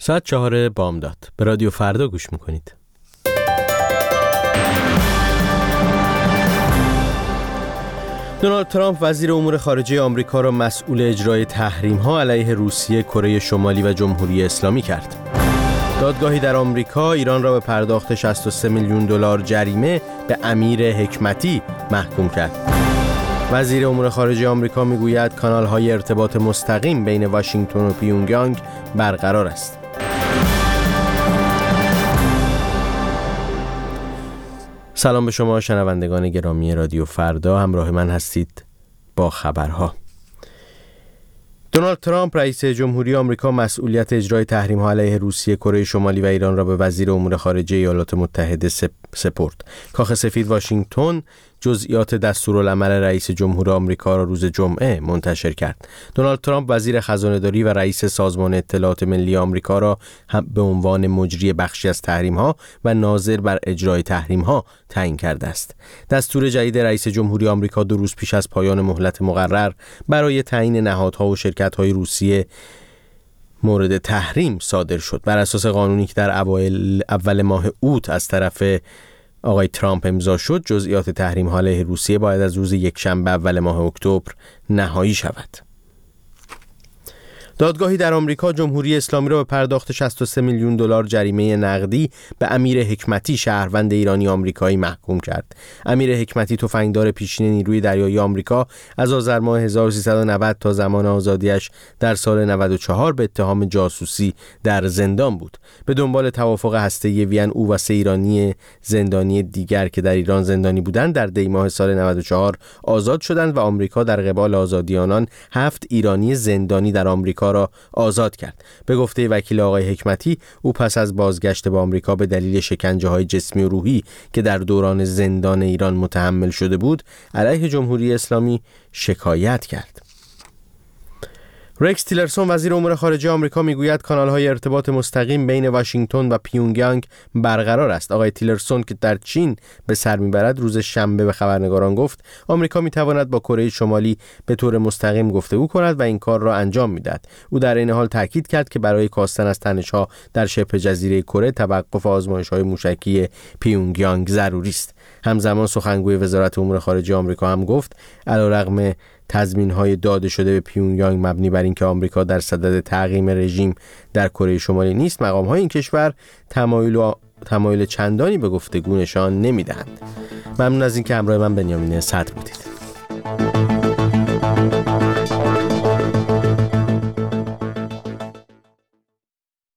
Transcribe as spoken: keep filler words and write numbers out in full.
ساعت چهار بامداد به رادیو فردا گوش میکنید. دونالد ترامپ وزیر امور خارجه آمریکا را مسئول اجرای تحریم‌ها علیه روسیه، کره شمالی و جمهوری اسلامی کرد. دادگاهی در آمریکا ایران را به پرداخت شصت و سه میلیون دلار جریمه به امیر حکمتی محکوم کرد. وزیر امور خارجه آمریکا میگوید کانال‌های ارتباط مستقیم بین واشنگتن و پیونگیانگ برقرار است. سلام به شما شنوندگان گرامی رادیو فردا، همراه من هستید با خبرها. دونالد ترامپ رئیس جمهوری آمریکا مسئولیت اجرای تحریم‌ها علیه روسیه، کره شمالی و ایران را به وزیر امور خارجه ایالات متحده سپرد. کاخ سفید واشنگتن جزئیات دستورالعمل رئیس جمهور آمریکا را روز جمعه منتشر کرد. دونالد ترامپ وزیر خزانه‌داری و رئیس سازمان اطلاعات ملی آمریکا را هم به عنوان مجری بخشی از تحریم‌ها و ناظر بر اجرای تحریم‌ها تعیین کرده است. دستور جدید رئیس جمهوری آمریکا دو روز پیش از پایان مهلت مقرر برای تعیین نهادها و شرکت‌های روسیه مورد تحریم صادر شد. بر اساس قانونی که در اوایل اول ماه اوت از طرف آقای ترامپ امضا شد، جزئیات تحریم‌ها علیه روسیه باید از روز یکشنبه اول ماه اکتبر نهایی شود. دادگاهی در آمریکا جمهوری اسلامی را به پرداخت شصت و سه میلیون دلار جریمه نقدی به امیر حکمتی، شهروند ایرانی آمریکایی، محکوم کرد. امیر حکمتی تفنگدار پیشین نیروی دریایی آمریکا از آذر ماه هزار و سیصد و نود تا زمان آزادیش در سال نود و چهار به اتهام جاسوسی در زندان بود. به دنبال توافق هسته‌ای وین، او و سه ایرانی زندانی دیگر که در ایران زندانی بودند در دی ماه سال نود و چهار آزاد شدند و آمریکا در قبال آزادی آنان هفت ایرانی زندانی در آمریکا را آزاد کرد. به گفته وکیل آقای حکمتی، او پس از بازگشت به آمریکا به دلیل شکنجه‌های جسمی و روحی که در دوران زندان ایران متحمل شده بود، علیه جمهوری اسلامی شکایت کرد. رکس تیلرسون وزیر امور خارجه آمریکا میگوید کانال‌های ارتباط مستقیم بین واشنگتن و پیونگیانگ برقرار است. آقای تیلرسون که در چین به سر میبرد روز شنبه به خبرنگاران گفت آمریکا میتواند با کره شمالی به طور مستقیم گفتگو کند و این کار را انجام میدهد. او در این حال تاکید کرد که برای کاستن از تنش‌ها در شبه جزیره کره توقف آزمایش‌های موشکی پیونگیانگ ضروری است. همزمان سخنگوی وزارت امور خارجه آمریکا هم گفت علیرغم تضمین‌های داده شده به پیونگیانگ مبنی بر اینکه آمریکا در صدد تعقیم رژیم در کره شمالی نیست، مقام‌های این کشور تمایل و تمایل چندانی به گفتگو نشان نمی‌دهند. ممنون از اینکه همراه من بنیامین صدر بودید.